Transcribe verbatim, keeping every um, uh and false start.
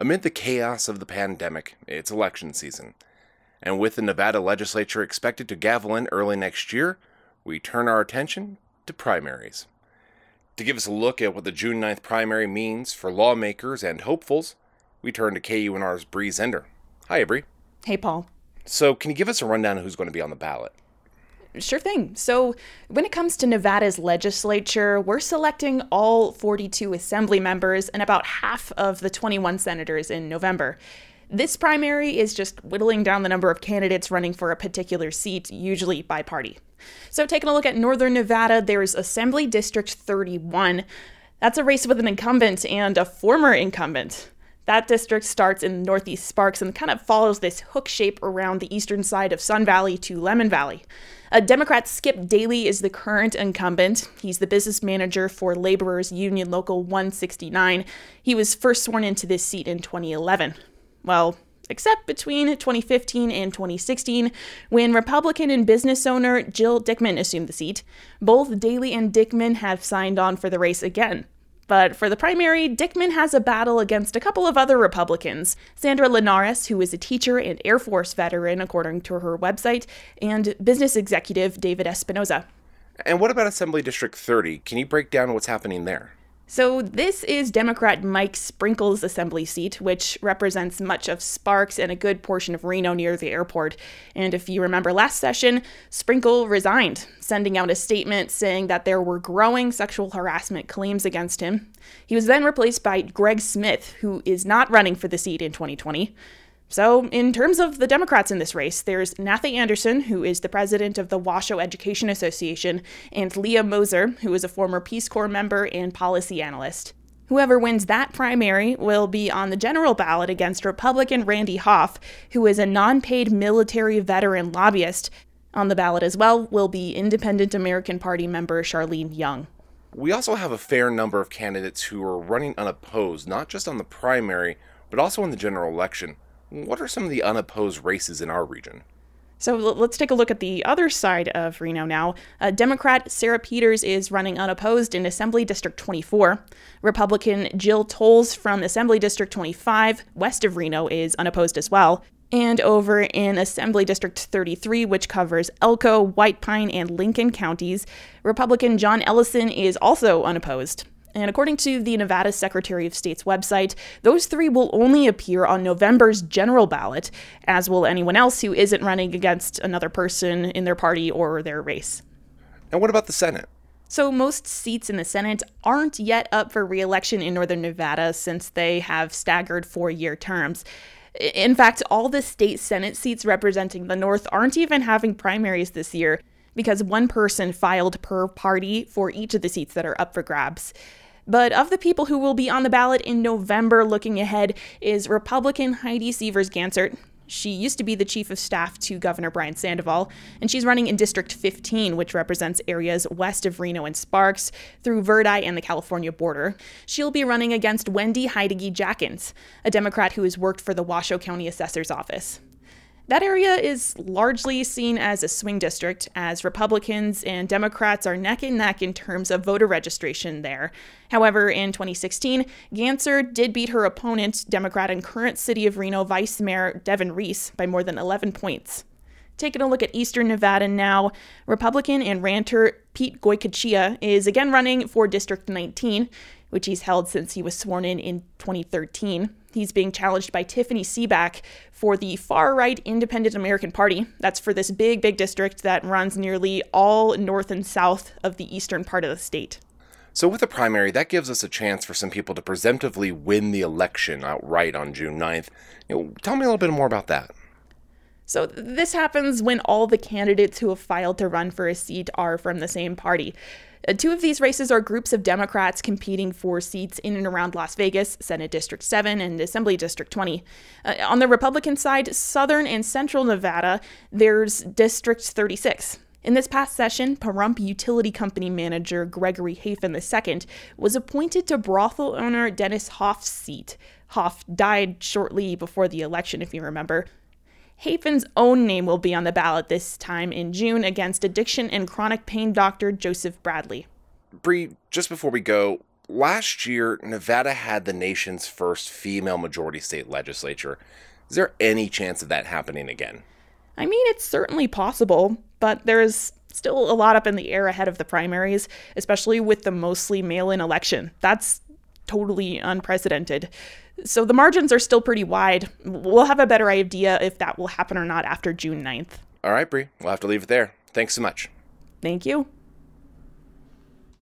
Amid the chaos of the pandemic, it's election season. And with the Nevada legislature expected to gavel in early next year, we turn our attention to primaries. To give us a look at what the June ninth primary means for lawmakers and hopefuls, we turn to K U N R's Bree Zender. Hi, Bree. Hey, Paul. So, can you give us a rundown of who's going to be on the ballot? Sure thing. So when it comes to Nevada's legislature, we're selecting all forty-two assembly members and about half of the twenty-one senators in November. This primary is just whittling down the number of candidates running for a particular seat, usually by party. So taking a look at Northern Nevada, there's Assembly District thirty-one. That's a race with an incumbent and a former incumbent. That district starts in Northeast Sparks and kind of follows this hook shape around the eastern side of Sun Valley to Lemon Valley. A Democrat Skip Daly is the current incumbent. He's the business manager for Laborers Union Local one sixty-nine. He was first sworn into this seat in twenty eleven. Well, except between twenty fifteen and twenty sixteen, when Republican and business owner Jill Dickman assumed the seat. Both Daly and Dickman have signed on for the race again. But for the primary, Dickman has a battle against a couple of other Republicans. Sandra Linares, who is a teacher and Air Force veteran, according to her website, and business executive David Espinoza. And what about Assembly District thirty? Can you break down what's happening there? So this is Democrat Mike Sprinkle's assembly seat, which represents much of Sparks and a good portion of Reno near the airport. And if you remember last session, Sprinkle resigned, sending out a statement saying that there were growing sexual harassment claims against him. He was then replaced by Greg Smith, who is not running for the seat in twenty twenty. So, in terms of the Democrats in this race, there's Nathy Anderson, who is the president of the Washoe Education Association, and Leah Moser, who is a former Peace Corps member and policy analyst. Whoever wins that primary will be on the general ballot against Republican Randy Hoff, who is a non-paid military veteran lobbyist. On the ballot as well will be Independent American Party member Charlene Young. We also have a fair number of candidates who are running unopposed, not just on the primary, but also in the general election. What are some of the unopposed races in our region? So let's take a look at the other side of Reno now. Uh, Democrat Sarah Peters is running unopposed in Assembly District twenty-four. Republican Jill Tolles from Assembly District twenty-five, west of Reno, is unopposed as well. And over in Assembly District thirty-three, which covers Elko, White Pine, and Lincoln counties, Republican John Ellison is also unopposed. And according to the Nevada Secretary of State's website, those three will only appear on November's general ballot, as will anyone else who isn't running against another person in their party or their race. And what about the Senate? So most seats in the Senate aren't yet up for re-election in Northern Nevada since they have staggered four-year terms. In fact, all the state Senate seats representing the North aren't even having primaries this year because one person filed per party for each of the seats that are up for grabs. But of the people who will be on the ballot in November looking ahead is Republican Heidi Severs Gansert. She used to be the chief of staff to Governor Brian Sandoval, and she's running in District fifteen, which represents areas west of Reno and Sparks, through Verdi and the California border. She'll be running against Wendy Heidegge Jackins, a Democrat who has worked for the Washoe County Assessor's Office. That area is largely seen as a swing district, as Republicans and Democrats are neck and neck in terms of voter registration there. However, in twenty sixteen, Gansert did beat her opponent, Democrat and current City of Reno Vice Mayor Devin Reese, by more than eleven points. Taking a look at Eastern Nevada now, Republican and ranter Pete Goycochea is again running for District nineteen, which he's held since he was sworn in in twenty thirteen. He's being challenged by Tiffany Seaback for the far-right Independent American Party. That's for this big, big district that runs nearly all north and south of the eastern part of the state. So with the primary, that gives us a chance for some people to presumptively win the election outright on June ninth. You know, tell me a little bit more about that. So this happens when all the candidates who have filed to run for a seat are from the same party. Uh, two of these races are groups of Democrats competing for seats in and around Las Vegas, Senate District seven and Assembly District twenty. Uh, on the Republican side, Southern and Central Nevada, there's District thirty-six. In this past session, Pahrump Utility Company manager Gregory Hafen the second was appointed to brothel owner Dennis Hoff's seat. Hoff died shortly before the election, if you remember. Hafen's own name will be on the ballot this time in June against addiction and chronic pain doctor Joseph Bradley. Bree, just before we go, last year, Nevada had the nation's first female majority state legislature. Is there any chance of that happening again? I mean, it's certainly possible, but there is still a lot up in the air ahead of the primaries, especially with the mostly mail-in election. That's totally unprecedented. So the margins are still pretty wide. We'll have a better idea if that will happen or not after June ninth. All right, Bree. We'll have to leave it there. Thanks so much. Thank you.